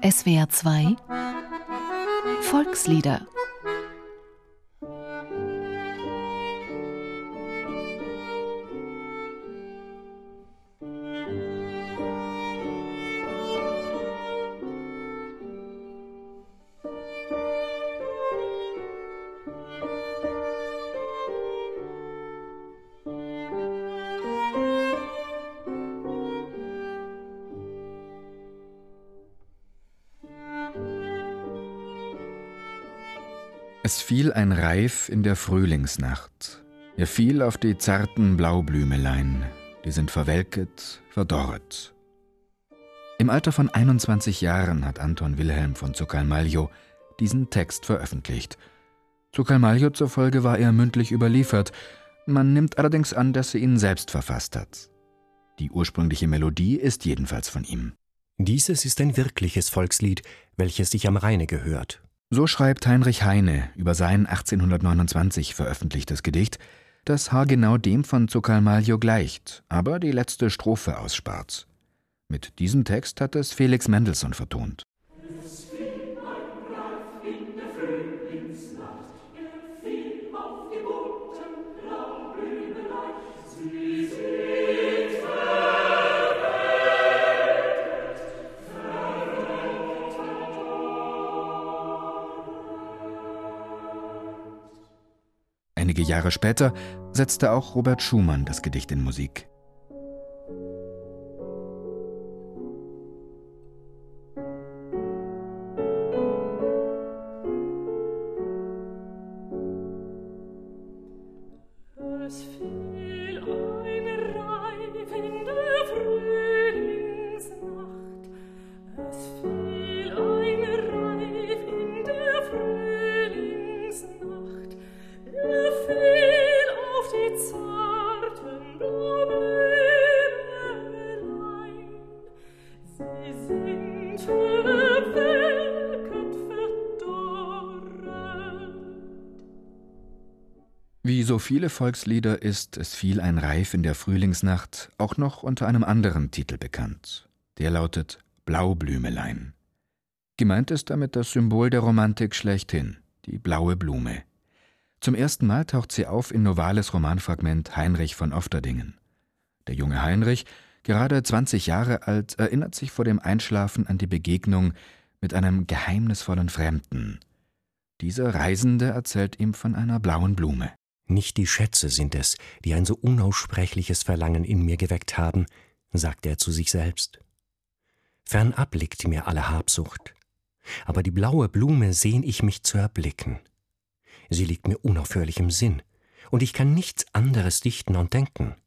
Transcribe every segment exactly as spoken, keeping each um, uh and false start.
S W R zwei Volkslieder. Es fiel ein Reif in der Frühlingsnacht. Er fiel auf die zarten Blaublümelein, die sind verwelket, verdorret. Im Alter von einundzwanzig Jahren hat Anton Wilhelm von Zuccalmaglio diesen Text veröffentlicht. Zuccalmaglio zufolge war er mündlich überliefert, man nimmt allerdings an, dass er ihn selbst verfasst hat. Die ursprüngliche Melodie ist jedenfalls von ihm. Dieses ist ein wirkliches Volkslied, welches sich am Rheine gehört. So schreibt Heinrich Heine über sein achtzehnhundertneunundzwanzig veröffentlichtes Gedicht, das haargenau dem von Zuccalmaglio gleicht, aber die letzte Strophe ausspart. Mit diesem Text hat es Felix Mendelssohn vertont. Es fiel ein Reif in der Frühlingsnacht, er fiel auf die bunten Blaublümelein, sie sind verwelket, verrot, Einige Jahre später setzte auch Robert Schumann das Gedicht in Musik. es fiel ein Reif in der Frühlingsnacht, es fiel ein Reif in der Frühlingsnacht, er fiel auf die zarten Blaublümelein, sie sind verwelket, verdorret. Wie so viele Volkslieder ist Es fiel ein Reif in der Frühlingsnacht auch noch unter einem anderen Titel bekannt. Der lautet Blaublümelein. Gemeint ist damit das Symbol der Romantik schlechthin, die blaue Blume. Zum ersten Mal taucht sie auf in Novales Romanfragment Heinrich von Ofterdingen. Der junge Heinrich, gerade zwanzig Jahre alt, erinnert sich vor dem Einschlafen an die Begegnung mit einem geheimnisvollen Fremden. Dieser Reisende erzählt ihm von einer blauen Blume. Nicht die Schätze sind es, die ein so unaussprechliches Verlangen in mir geweckt haben, sagt er zu sich selbst. Fernab liegt mir alle Habsucht, aber die blaue Blume sehn ich mich zu erblicken. Sie liegt mir unaufhörlich im Sinn, und ich kann nichts anderes dichten und denken.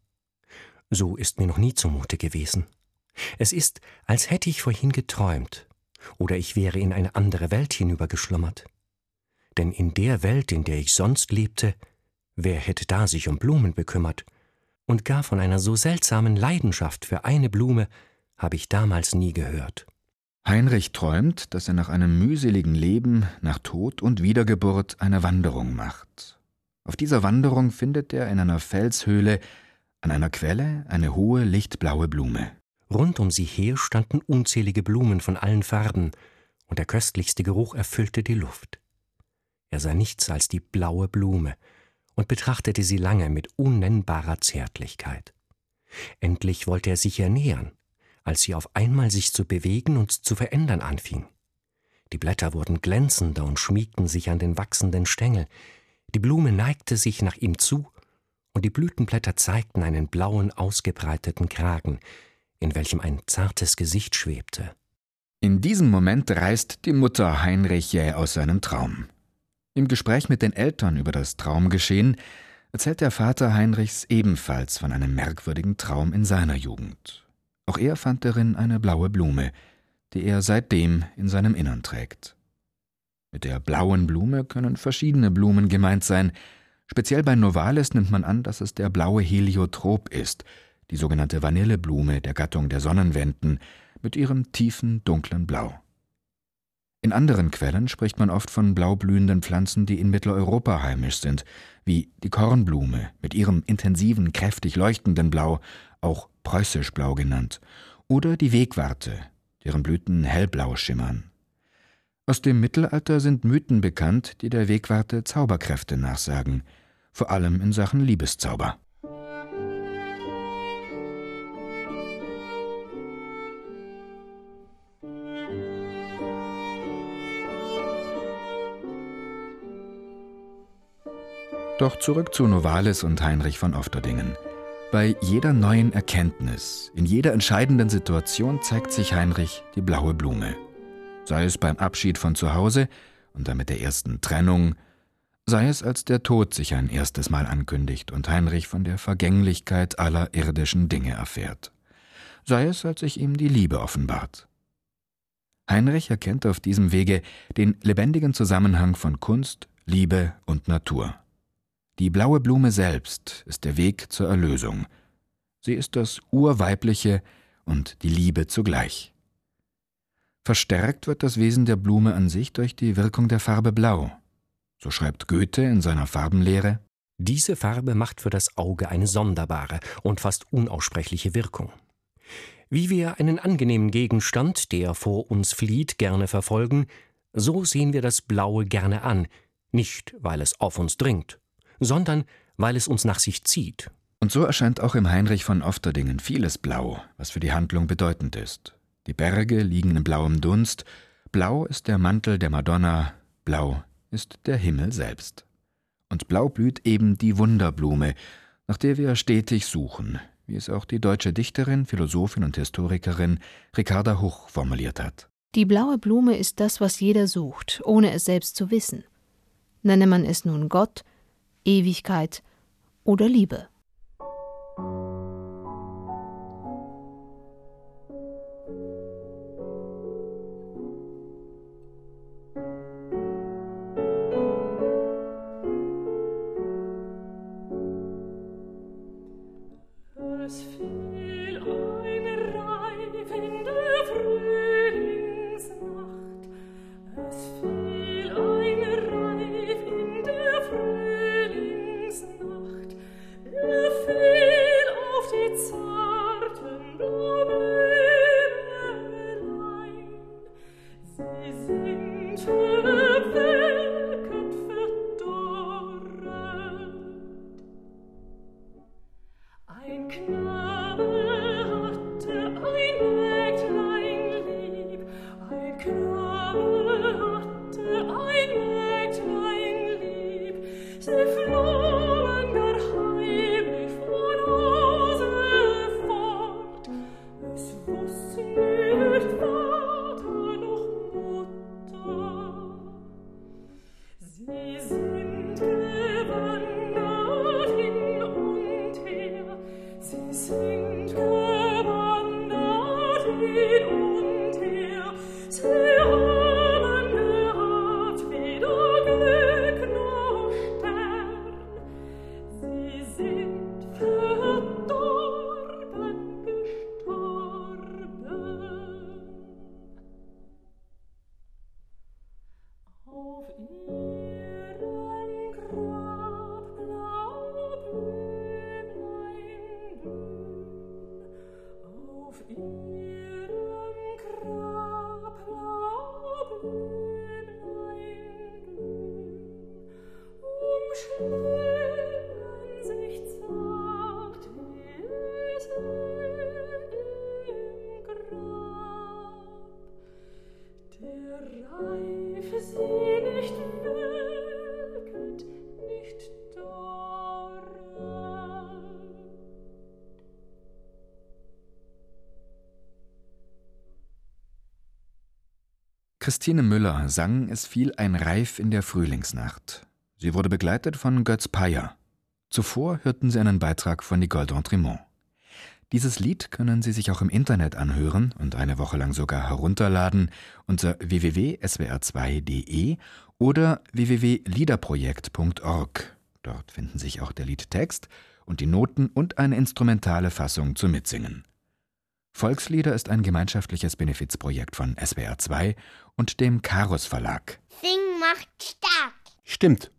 So ist mir noch nie zumute gewesen. Es ist, als hätte ich vorhin geträumt, oder ich wäre in eine andere Welt hinübergeschlummert. Denn in der Welt, in der ich sonst lebte, wer hätte da sich um Blumen bekümmert? Und gar von einer so seltsamen Leidenschaft für eine Blume habe ich damals nie gehört. Heinrich träumt, dass er nach einem mühseligen Leben, nach Tod und Wiedergeburt eine Wanderung macht. Auf dieser Wanderung findet er in einer Felshöhle an einer Quelle eine hohe, lichtblaue Blume. Rund um sie her standen unzählige Blumen von allen Farben, und der köstlichste Geruch erfüllte die Luft. Er sah nichts als die blaue Blume und betrachtete sie lange mit unnennbarer Zärtlichkeit. Endlich wollte er sich ihr nähern, als sie auf einmal sich zu bewegen und zu verändern anfing. Die Blätter wurden glänzender und schmiegten sich an den wachsenden Stängel. Die Blume neigte sich nach ihm zu, und die Blütenblätter zeigten einen blauen, ausgebreiteten Kragen, in welchem ein zartes Gesicht schwebte. In diesem Moment reißt die Mutter Heinrich jäh aus seinem Traum. Im Gespräch mit den Eltern über das Traumgeschehen erzählt der Vater Heinrichs ebenfalls von einem merkwürdigen Traum in seiner Jugend. Auch er fand darin eine blaue Blume, die er seitdem in seinem Innern trägt. Mit der blauen Blume können verschiedene Blumen gemeint sein. Speziell bei Novalis nimmt man an, dass es der blaue Heliotrop ist, die sogenannte Vanilleblume der Gattung der Sonnenwenden mit ihrem tiefen, dunklen Blau. In anderen Quellen spricht man oft von blau blühenden Pflanzen, die in Mitteleuropa heimisch sind, wie die Kornblume mit ihrem intensiven, kräftig leuchtenden Blau, auch preußisch blau genannt, oder die Wegwarte, deren Blüten hellblau schimmern. Aus dem Mittelalter sind Mythen bekannt, die der Wegwarte Zauberkräfte nachsagen, vor allem in Sachen Liebeszauber. Doch zurück zu Novalis und Heinrich von Ofterdingen. Bei jeder neuen Erkenntnis, in jeder entscheidenden Situation zeigt sich Heinrich die blaue Blume. Sei es beim Abschied von zu Hause und damit der ersten Trennung, sei es als der Tod sich ein erstes Mal ankündigt und Heinrich von der Vergänglichkeit aller irdischen Dinge erfährt. Sei es, als sich ihm die Liebe offenbart. Heinrich erkennt auf diesem Wege den lebendigen Zusammenhang von Kunst, Liebe und Natur. Die blaue Blume selbst ist der Weg zur Erlösung. Sie ist das Urweibliche und die Liebe zugleich. Verstärkt wird das Wesen der Blume an sich durch die Wirkung der Farbe Blau. So schreibt Goethe in seiner Farbenlehre: Diese Farbe macht für das Auge eine sonderbare und fast unaussprechliche Wirkung. Wie wir einen angenehmen Gegenstand, der vor uns flieht, gerne verfolgen, so sehen wir das Blaue gerne an, nicht weil es auf uns dringt, sondern weil es uns nach sich zieht. Und so erscheint auch im Heinrich von Ofterdingen vieles blau, was für die Handlung bedeutend ist. Die Berge liegen in blauem Dunst, blau ist der Mantel der Madonna, blau ist der Himmel selbst. Und blau blüht eben die Wunderblume, nach der wir stetig suchen, wie es auch die deutsche Dichterin, Philosophin und Historikerin Ricarda Huch formuliert hat. Die blaue Blume ist das, was jeder sucht, ohne es selbst zu wissen. Nenne man es nun Gott, Ewigkeit oder Liebe. Es fiel eine Reif in der Frühlingsnacht. Es fiel eine Reif in der Frühlingsnacht. Er fiel auf die zarten Blaublümelein. Sie sind verwelket, verdorret. Ein Knabe hatte ein Mägdlein lieb, ein Knabe hatte ein Mägdlein lieb. Sie flohen gar heimlich von Hause fort. Es wussten nicht Vater noch Mutter. Sie sind gewandert hin und her. Sie sind gewandert hin und her. Sie haben gehabt weder Glück noch Stern. Sie sind verdorben, gestorben. Auf ihrem Grab blau Blümlein blühen, auf ihrem Grab blau Blümlein blühen, umschlingen sich zart wie im Grab. Der Reif sie nicht welket, nicht dorret. Christine Müller sang Es fiel ein Reif in der Frühlingsnacht. Sie wurde begleitet von Götz Payer. Zuvor hörten Sie einen Beitrag von Nicole d'Entremont. Dieses Lied können Sie sich auch im Internet anhören und eine Woche lang sogar herunterladen unter w w w punkt s w r zwei punkt d e oder w w w punkt liederprojekt punkt org. Dort finden sich auch der Liedtext und die Noten und eine instrumentale Fassung zum Mitsingen. Volkslieder ist ein gemeinschaftliches Benefizprojekt von S W R zwei und dem Karos Verlag. Singen macht stark. Stimmt.